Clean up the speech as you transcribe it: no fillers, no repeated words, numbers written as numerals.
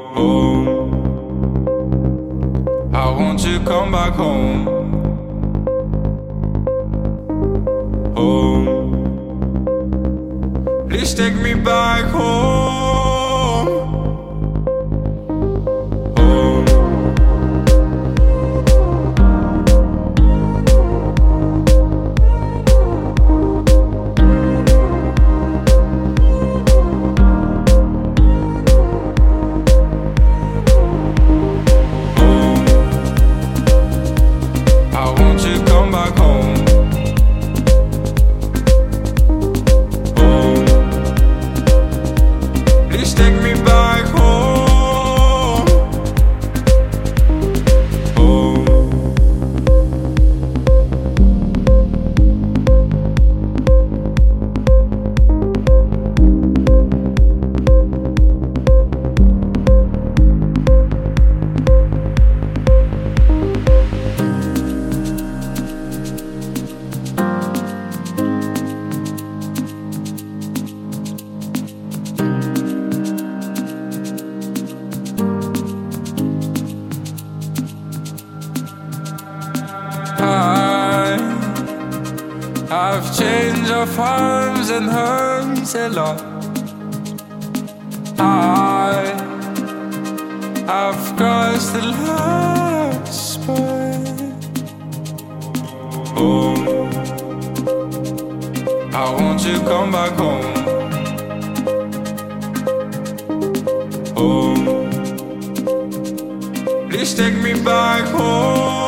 home. I want you to come back home. Home. Please take me back home. Home. Come back home. Home. Please take me back home. Home. I've changed of arms and hurts a lot. I've crossed the last spot. Home. I want you to come back home. Home. Please take me back home.